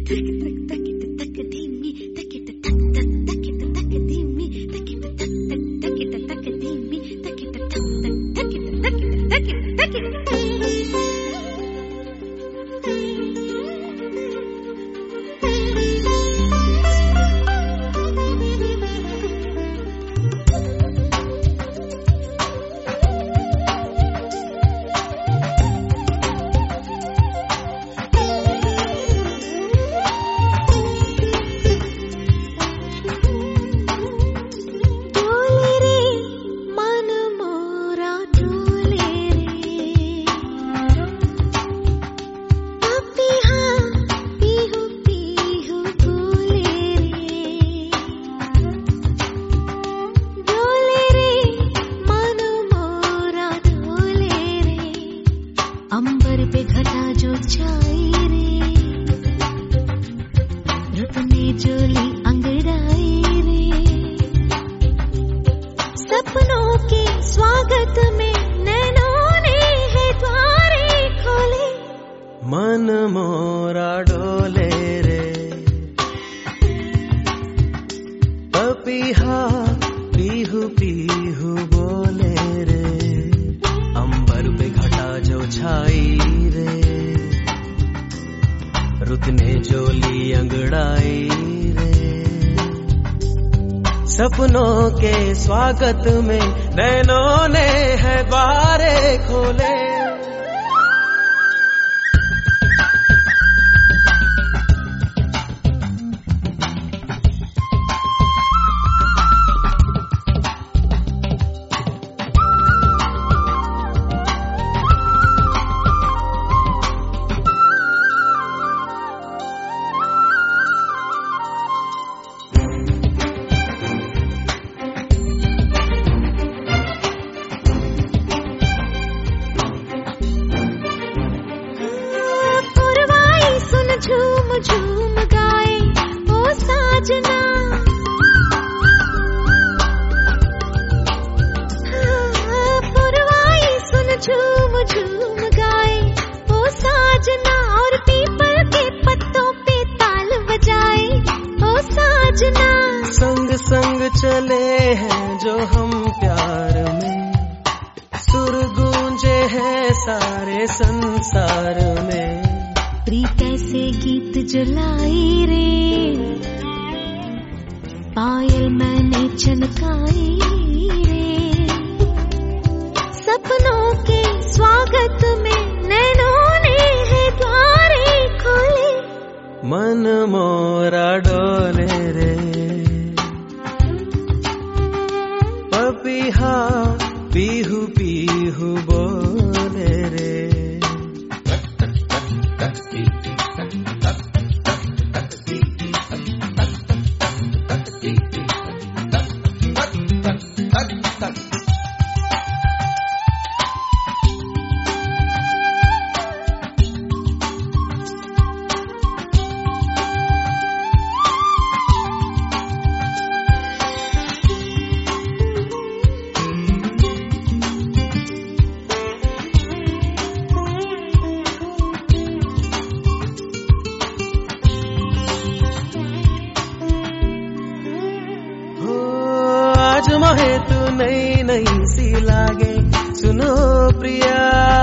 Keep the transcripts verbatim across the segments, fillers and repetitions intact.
मन मोरा डोले रे, पपीहा पीहू पीहू बोले रे, अंबर पे घटा जो छाई रे, रुत ने जोली अंगड़ाई रे, सपनों के स्वागत में नैनों ने है बारे खोले। झूम झूम गाए ओ साजना, पुरवाई सुन झूम झूम गाए ओ साजना, और पीपल के पत्तों पे ताल बजाए ओ साजना। संग संग चले हैं जो हम प्यार में, सुर गूंजे हैं सारे संसार में, प्रीत ऐसे गीत जलाई रे, पायल मैंने चनकाई रे, सपनों के स्वागत में नैनों ने है द्वारे खोले। मन मोरा डोले रे, पपीहा पीहू पीहू बोले रे, आज मोहे तू नई नई सी लागे सुनो प्रिया,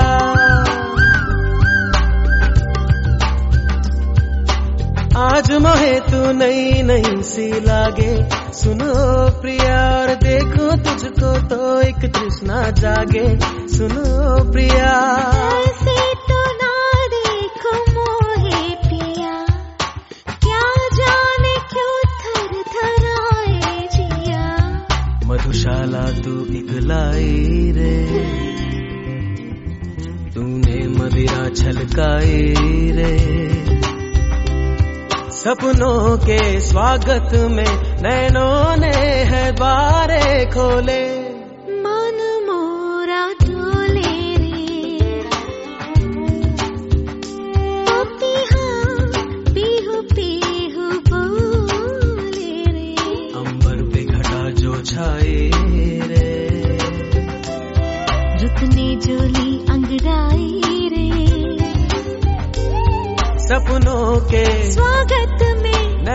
आज मोहे तू नई नई सी लागे सुनो प्रिया, और देखो तुझको तो एक तृष्णा जागे सुनो प्रिया। ऐसे तो ना देखो मोहे पिया, क्या जाने क्यों थर थर आए जिया, मधुशाला तू इकलाई रे, तूने मदिरा छलकाई रे, सपनों के स्वागत में नैनों ने है बारे खोले। मन मोरा डोले रे, पपीहा पीहू पीहू बोले रे, अंबर पे घटा जो छाए रे, रुत ने जोली अंगड़ाई रे, सपनों के स्वागत में